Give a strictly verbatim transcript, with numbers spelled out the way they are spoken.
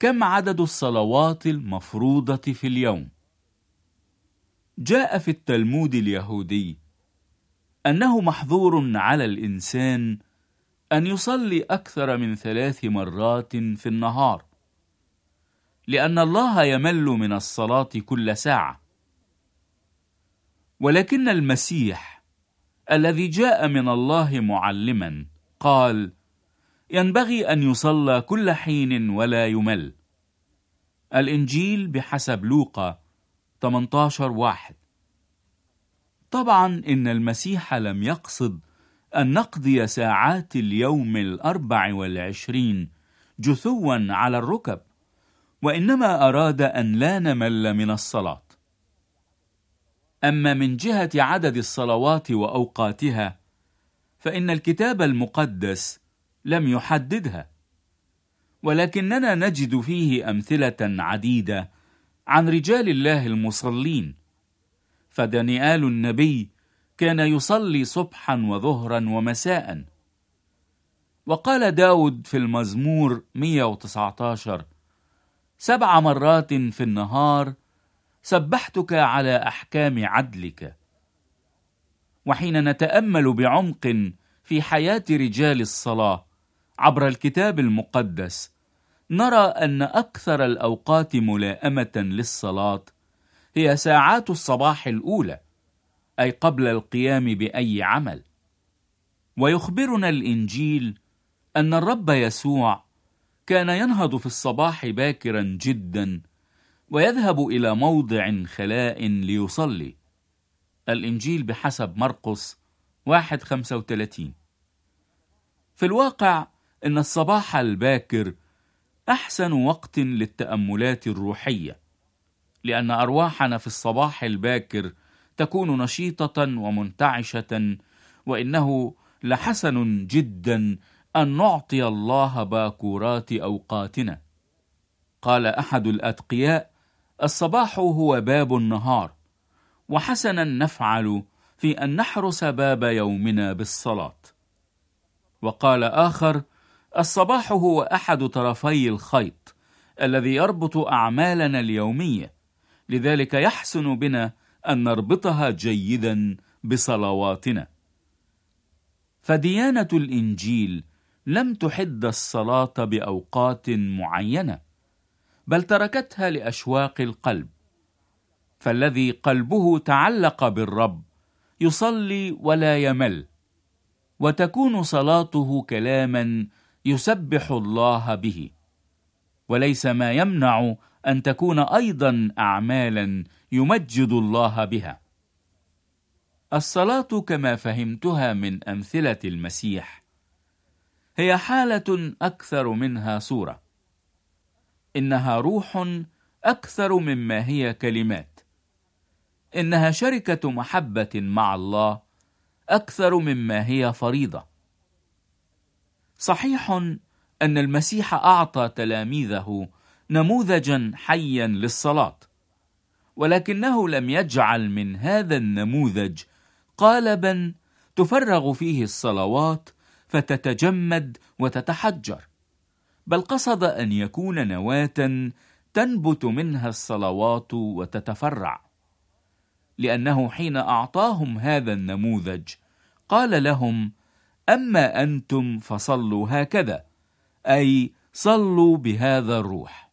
كم عدد الصلوات المفروضة في اليوم؟ جاء في التلمود اليهودي أنه محظور على الإنسان أن يصلي أكثر من ثلاث مرات في النهار، لأن الله يمل من الصلاة كل ساعة. ولكن المسيح الذي جاء من الله معلما قال: ينبغي أن يصلى كل حين ولا يمل. الإنجيل بحسب لوقا ثمانية عشر واحد. طبعا إن المسيح لم يقصد أن نقضي ساعات اليوم الأربع والعشرين جثوا على الركب، وإنما أراد أن لا نمل من الصلاة. أما من جهة عدد الصلوات وأوقاتها فإن الكتاب المقدس لم يحددها، ولكننا نجد فيه أمثلة عديدة عن رجال الله المصلين. فدانيال النبي كان يصلي صبحا وظهرا ومساء. وقال داود في المزمور مئة وتسعة عشر: سبع مرات في النهار سبحتك على أحكام عدلك. وحين نتأمل بعمق في حياة رجال الصلاة عبر الكتاب المقدس نرى أن أكثر الأوقات ملائمة للصلاة هي ساعات الصباح الأولى، أي قبل القيام بأي عمل. ويخبرنا الإنجيل أن الرب يسوع كان ينهض في الصباح باكرا جدا ويذهب إلى موضع خلاء ليصلي. الإنجيل بحسب مرقس واحد خمسة وثلاثين. في الواقع إن الصباح الباكر أحسن وقت للتأملات الروحية، لأن أرواحنا في الصباح الباكر تكون نشيطة ومنتعشة، وإنه لحسن جدا أن نعطي الله باكورات أوقاتنا. قال أحد الأتقياء: الصباح هو باب النهار، وحسنا نفعل في أن نحرس باب يومنا بالصلاة. وقال آخر: الصباح هو أحد طرفي الخيط الذي يربط أعمالنا اليومية، لذلك يحسن بنا أن نربطها جيدا بصلواتنا. فديانة الإنجيل لم تحد الصلاة بأوقات معينة، بل تركتها لأشواق القلب. فالذي قلبه تعلق بالرب يصلي ولا يمل، وتكون صلاته كلاما يسبح الله به، وليس ما يمنع أن تكون أيضا أعمالا يمجد الله بها. الصلاة كما فهمتها من أمثلة المسيح هي حالة أكثر منها صورة. إنها روح أكثر مما هي كلمات. إنها شركة محبة مع الله أكثر مما هي فريضة. صحيح أن المسيح أعطى تلاميذه نموذجا حيا للصلاة، ولكنه لم يجعل من هذا النموذج قالبا تفرغ فيه الصلوات فتتجمد وتتحجر، بل قصد أن يكون نواة تنبت منها الصلوات وتتفرع. لأنه حين أعطاهم هذا النموذج قال لهم: أما أنتم فصلوا هكذا، أي صلوا بهذا الروح.